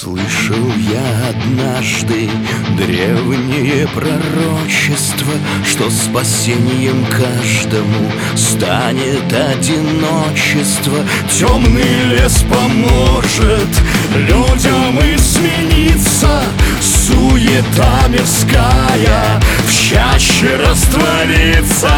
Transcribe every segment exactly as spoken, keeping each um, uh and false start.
Слышал я однажды древнее пророчество, что спасением каждому станет одиночество. Темный лес поможет людям измениться, суета мирская в чаще растворится.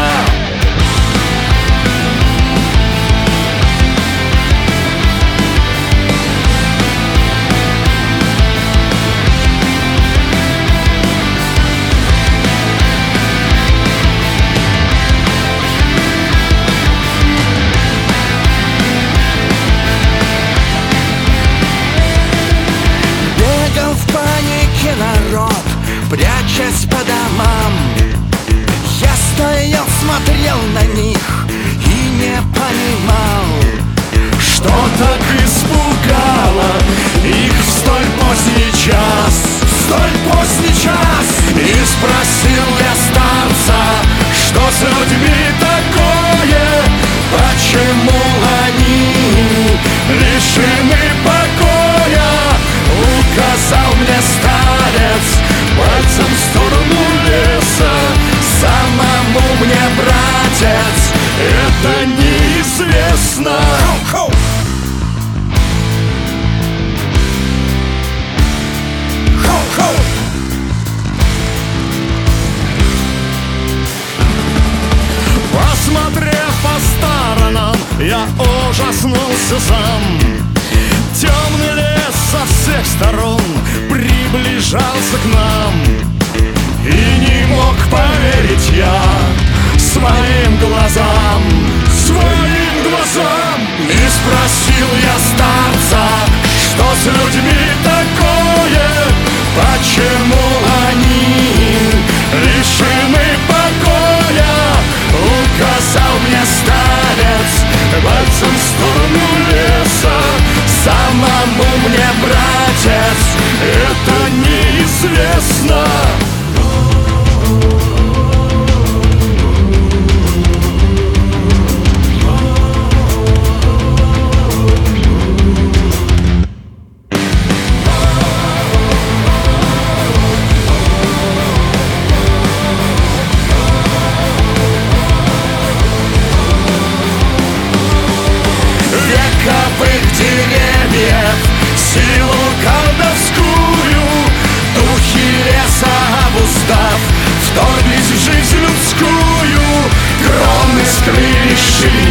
Народ, прячась по домам, я стоял, смотрел на них и не понимал, что так испугало их в столь поздний час, в столь поздний час. И спросил я старца, что с людьми такое, почему они лишены покоя. Указал мне старец пальцем в сторону леса: самому мне, братец, это неизвестно. Хоу-хоу! Хоу-хоу! Посмотрев по сторонам, я ужаснулся сам. Темный лес со всех сторон приближался к нам, и не мог поверить я своим глазам, своим глазам. И спросил я старца, что с людьми такое, почему они лишены покоя. Указал мне старец пальцем в сторону леса: самому мне, братец, это неизвестно. Вековых деревьев, силу колдовскую, духи леса обуздав, вторглись в жизнь людскую. Кроны скрыли щели